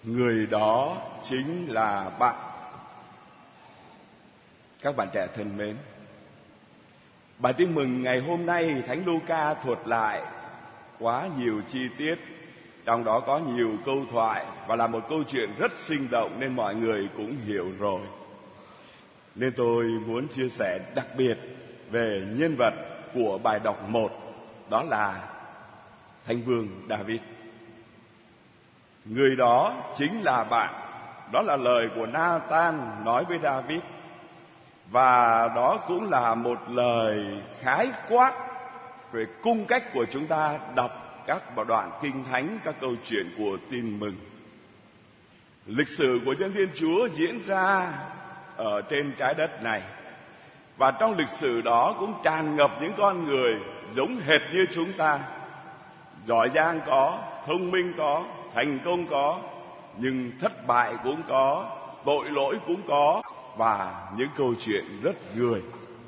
người đó chính là bạn. Các bạn trẻ thân mến, bài tin mừng ngày hôm nay Thánh Luca thuật lại quá nhiều chi tiết, trong đó có nhiều câu thoại và là một câu chuyện rất sinh động nên mọi người cũng hiểu rồi. Nên tôi muốn chia sẻ đặc biệt về nhân vật của bài đọc 1, đó là Thánh Vương David. Người đó chính là bạn. Đó là lời của Nathan nói với David. Và đó cũng là một lời khái quát về cung cách của chúng ta đọc các đoạn kinh thánh, các câu chuyện của tin mừng. Lịch sử của dân Thiên Chúa diễn ra ở trên trái đất này, và trong lịch sử đó cũng tràn ngập những con người giống hệt như chúng ta. Giỏi giang có, thông minh có, thành công có, nhưng thất bại cũng có, tội lỗi cũng có, và những câu chuyện rất người.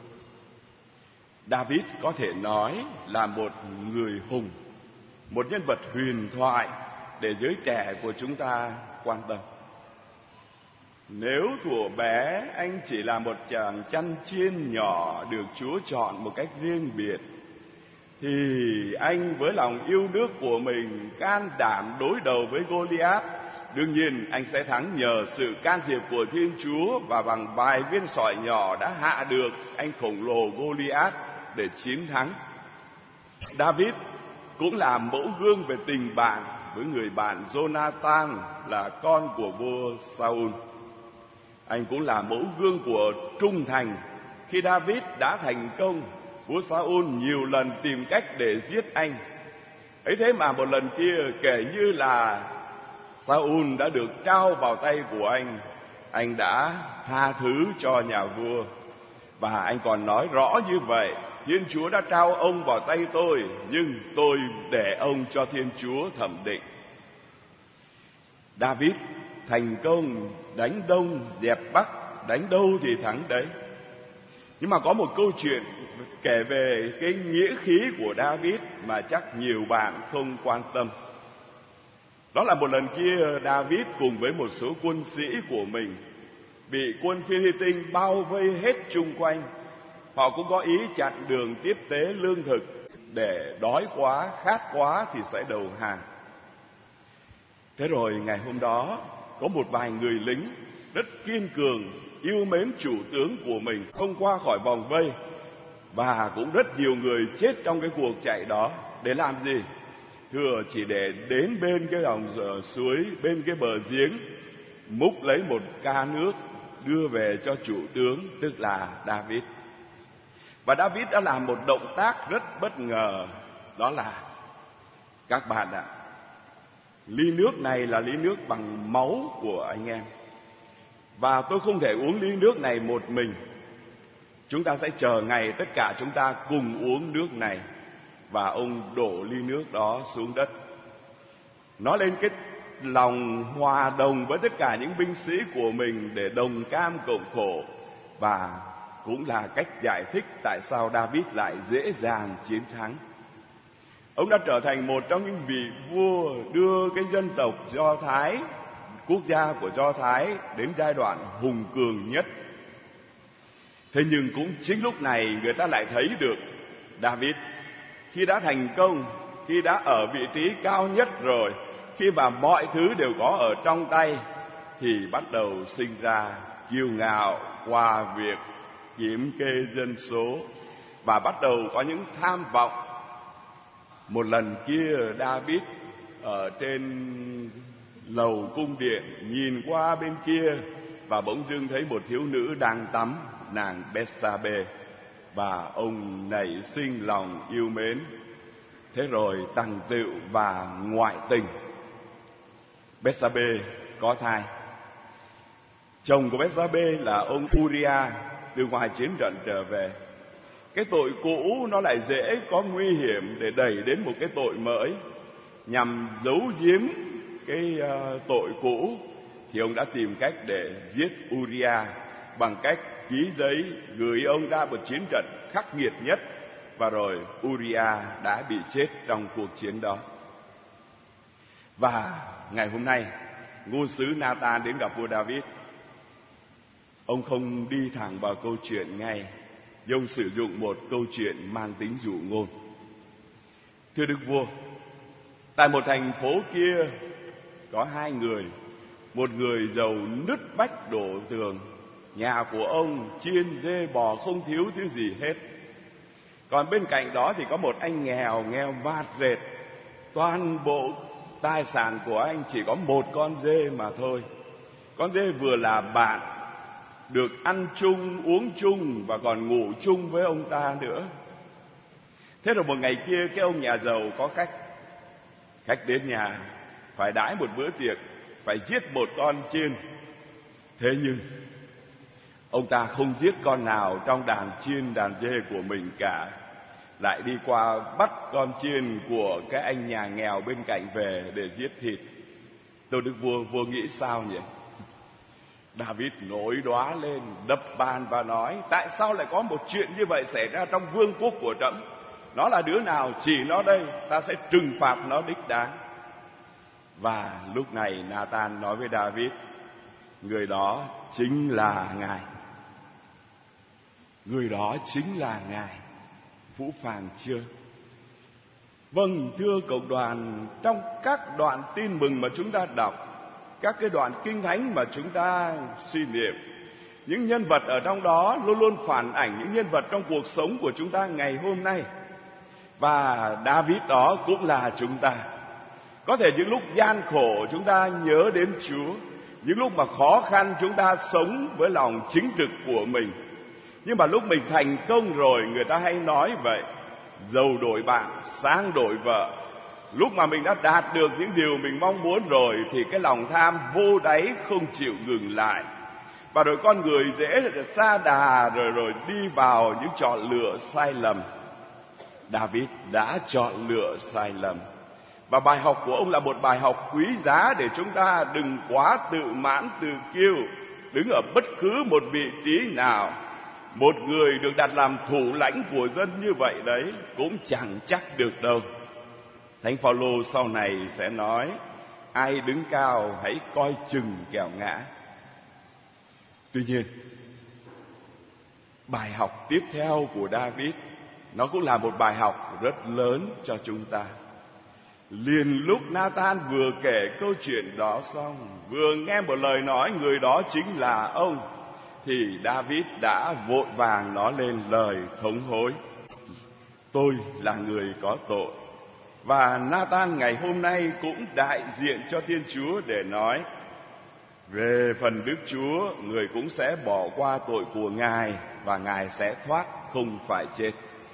David có thể nói là một người hùng, một nhân vật huyền thoại để giới trẻ của chúng ta quan tâm. Nếu thuở bé anh chỉ là một chàng chăn chiên nhỏ được Chúa chọn một cách riêng biệt, thì anh với lòng yêu nước của mình can đảm đối đầu với Goliath. Đương nhiên anh sẽ thắng nhờ sự can thiệp của Thiên Chúa, và bằng vài viên sỏi nhỏ đã hạ được anh khổng lồ Goliath để chiến thắng. David cũng là mẫu gương về tình bạn với người bạn Jonathan, là con của vua Saul. Anh cũng là mẫu gương của trung thành. Khi David đã thành công, vua Saul nhiều lần tìm cách để giết anh. Ấy thế mà một lần kia, kể như là Saul đã được trao vào tay của anh đã tha thứ cho nhà vua. Và anh còn nói rõ như vậy: Thiên Chúa đã trao ông vào tay tôi, nhưng tôi để ông cho Thiên Chúa thẩm định. David thành công đánh Đông dẹp Bắc, đánh đâu thì thắng đấy. Nhưng mà có một câu chuyện kể về cái nghĩa khí của David mà chắc nhiều bạn không quan tâm. Đó là một lần kia David cùng với một số quân sĩ của mình bị quân Phi-li-tinh bao vây hết chung quanh. Họ cũng có ý chặn đường tiếp tế lương thực, để đói quá, khát quá thì sẽ đầu hàng. Thế rồi ngày hôm đó, có một vài người lính rất kiên cường, yêu mến chủ tướng của mình, không qua khỏi vòng vây. Và cũng rất nhiều người chết trong cái cuộc chạy đó. Để làm gì? Thưa, chỉ để đến bên cái dòng suối, bên cái bờ giếng, múc lấy một ca nước đưa về cho chủ tướng, tức là David. Và David đã làm một động tác rất bất ngờ. Đó là, các bạn ạ, ly nước này là ly nước bằng máu của anh em, và tôi không thể uống ly nước này một mình. Chúng ta sẽ chờ ngày tất cả chúng ta cùng uống nước này. Và ông đổ ly nước đó xuống đất, nói lên cái lòng hòa đồng với tất cả những binh sĩ của mình để đồng cam cộng khổ. Và cũng là cách giải thích tại sao David lại dễ dàng chiến thắng. Ông đã trở thành một trong những vị vua đưa cái dân tộc Do Thái, quốc gia của Do Thái, đến giai đoạn hùng cường nhất. Thế nhưng cũng chính lúc này người ta lại thấy được David, khi đã thành công, khi đã ở vị trí cao nhất rồi, khi mà mọi thứ đều có ở trong tay, thì bắt đầu sinh ra kiêu ngạo qua việc kiểm kê dân số, và bắt đầu có những tham vọng. Một lần kia David ở trên lầu cung điện nhìn qua bên kia, và bỗng dưng thấy một thiếu nữ đang tắm, nàng Bethsabe, và ông nảy sinh lòng yêu mến. Thế rồi tằng tựu và ngoại tình. Bethsabe có thai. Chồng của Bethsabe là ông Uriah từ ngoài chiến trận trở về. Cái tội cũ nó lại dễ có nguy hiểm để đẩy đến một cái tội mới. Nhằm giấu giếm cái tội cũ, thì ông đã tìm cách để giết Uriah bằng cách ký giấy gửi ông ra một chiến trận khắc nghiệt nhất, và rồi Uriah đã bị chết trong cuộc chiến đó. Và ngày hôm nay ngôn sứ Nathan đến gặp vua David, ông không đi thẳng vào câu chuyện ngay, nhưng ông sử dụng một câu chuyện mang tính dụ ngôn. Thưa Đức Vua, tại một thành phố kia có hai người, một người giàu nứt vách đổ tường, nhà của ông chiên dê bò không thiếu thứ gì hết. Còn bên cạnh đó thì có một anh nghèo vạt rệt, toàn bộ tài sản của anh chỉ có một con dê mà thôi. Con dê vừa là bạn, được ăn chung, uống chung và còn ngủ chung với ông ta nữa. Thế rồi một ngày kia, cái ông nhà giàu có khách đến nhà, phải đãi một bữa tiệc, phải giết một con chiên. Thế nhưng ông ta không giết con nào trong đàn chiên đàn dê của mình cả, lại đi qua bắt con chiên của cái anh nhà nghèo bên cạnh về để giết thịt. Tôi Đức Vua nghĩ sao nhỉ? David nổi đoá lên, đập bàn và nói: tại sao lại có một chuyện như vậy xảy ra trong vương quốc của trẫm? Nó là đứa nào? Chỉ nó đây, ta sẽ trừng phạt nó đích đáng. Và lúc này Nathan nói với David: người đó chính là Ngài. Người đó chính là Ngài. Phũ phàng chưa? Vâng, thưa cộng đoàn, trong các đoạn tin mừng mà chúng ta đọc, các cái đoạn kinh thánh mà chúng ta suy niệm, những nhân vật ở trong đó luôn luôn phản ảnh những nhân vật trong cuộc sống của chúng ta ngày hôm nay. Và David đó cũng là chúng ta. Có thể những lúc gian khổ chúng ta nhớ đến Chúa, những lúc mà khó khăn chúng ta sống với lòng chính trực của mình. Nhưng mà lúc mình thành công rồi, người ta hay nói vậy: giàu đổi bạn, sang đổi vợ. Lúc mà mình đã đạt được những điều mình mong muốn rồi thì cái lòng tham vô đáy không chịu ngừng lại. Và rồi con người dễ sa đà rồi đi vào những chọn lựa sai lầm. David đã chọn lựa sai lầm. Và bài học của ông là một bài học quý giá để chúng ta đừng quá tự mãn tự kiêu, đứng ở bất cứ một vị trí nào. Một người được đặt làm thủ lãnh của dân như vậy đấy cũng chẳng chắc được đâu. Thánh Phaolô sau này sẽ nói: ai đứng cao hãy coi chừng kẻo ngã. Tuy nhiên, bài học tiếp theo của David nó cũng là một bài học rất lớn cho chúng ta. Liền lúc Nathan vừa kể câu chuyện đó xong, vừa nghe một lời nói người đó chính là ông, thì David đã vội vàng nói lên lời thống hối: tôi là người có tội. Và Nathan ngày hôm nay cũng đại diện cho Thiên Chúa để nói: về phần Đức Chúa, người cũng sẽ bỏ qua tội của Ngài và Ngài sẽ thoát, không phải chết.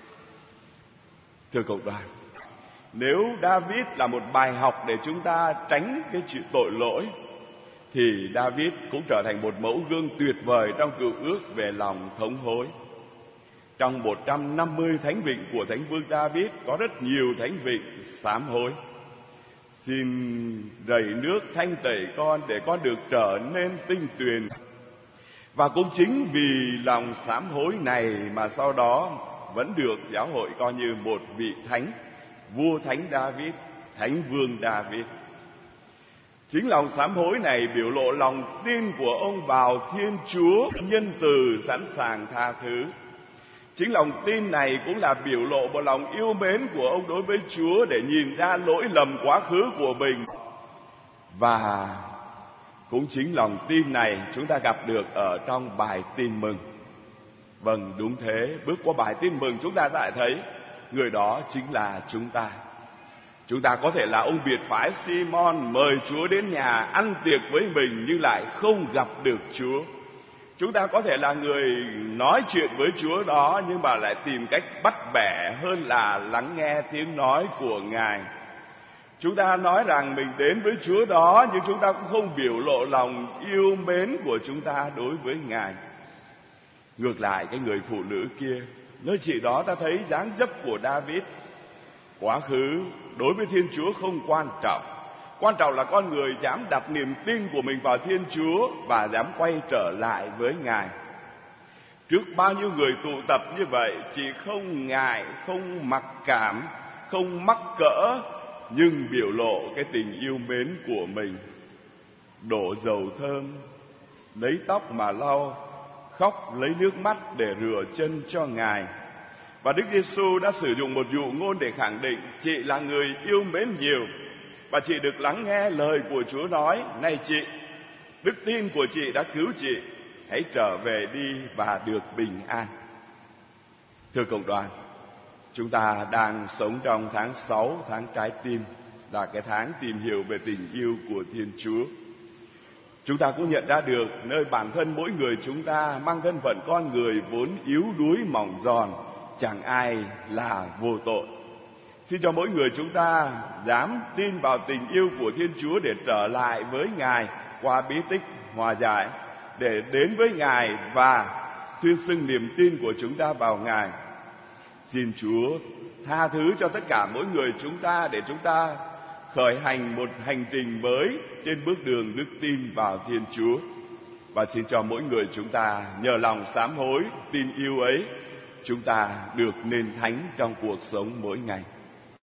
Thưa cộng đoàn, nếu David là một bài học để chúng ta tránh cái chuyện tội lỗi, thì David cũng trở thành một mẫu gương tuyệt vời trong Cựu Ước về lòng thống hối. Trong 150 thánh vịnh của Thánh Vương David có rất nhiều thánh vịnh sám hối: xin rầy nước thanh tẩy con để con được trở nên tinh tuyền. Và cũng chính vì lòng sám hối này mà sau đó vẫn được giáo hội coi như một vị thánh, vua thánh David, thánh vương David. Chính lòng sám hối này biểu lộ lòng tin của ông vào Thiên Chúa nhân từ, sẵn sàng tha thứ. Chính lòng tin này cũng là biểu lộ một lòng yêu mến của ông đối với Chúa để nhìn ra lỗi lầm quá khứ của mình. Và cũng chính lòng tin này chúng ta gặp được ở trong bài tin mừng. Vâng, đúng thế, bước qua bài tin mừng chúng ta lại thấy người đó chính là chúng ta. Chúng ta có thể là ông biệt phái Simon mời Chúa đến nhà ăn tiệc với mình nhưng lại không gặp được Chúa. Chúng ta có thể là người nói chuyện với Chúa đó nhưng mà lại tìm cách bắt bẻ hơn là lắng nghe tiếng nói của Ngài. Chúng ta nói rằng mình đến với Chúa đó nhưng chúng ta cũng không biểu lộ lòng yêu mến của chúng ta đối với Ngài. Ngược lại, cái người phụ nữ kia, nơi chị đó ta thấy dáng dấp của David. Quá khứ đối với Thiên Chúa không quan trọng. Quan trọng là con người dám đặt niềm tin của mình vào Thiên Chúa và dám quay trở lại với Ngài. Trước bao nhiêu người tụ tập như vậy, chị không ngại, không mặc cảm, không mắc cỡ, nhưng biểu lộ cái tình yêu mến của mình. đổ dầu thơm, lấy tóc mà lau, khóc lấy nước mắt để rửa chân cho Ngài. Và Đức Giêsu đã sử dụng một dụ ngôn để khẳng định chị là người yêu mến nhiều, và chị được lắng nghe lời của Chúa nói: này chị, đức tin của chị đã cứu chị, hãy trở về đi và được bình an. Thưa cộng đoàn, chúng ta đang sống trong tháng 6, tháng trái tim, là cái tháng tìm hiểu về tình yêu của Thiên Chúa. Chúng ta cũng nhận ra được nơi bản thân mỗi người chúng ta mang thân phận con người vốn yếu đuối mỏng giòn, chẳng ai là vô tội. Xin cho mỗi người chúng ta dám tin vào tình yêu của Thiên Chúa để trở lại với Ngài qua bí tích hòa giải, để đến với Ngài và tuyên xưng niềm tin của chúng ta vào Ngài. Xin Chúa tha thứ cho tất cả mỗi người chúng ta, để chúng ta khởi hành một hành trình mới trên bước đường đức tin vào Thiên Chúa. Và xin cho mỗi người chúng ta nhờ lòng sám hối, tin yêu ấy, chúng ta được nên thánh trong cuộc sống mỗi ngày.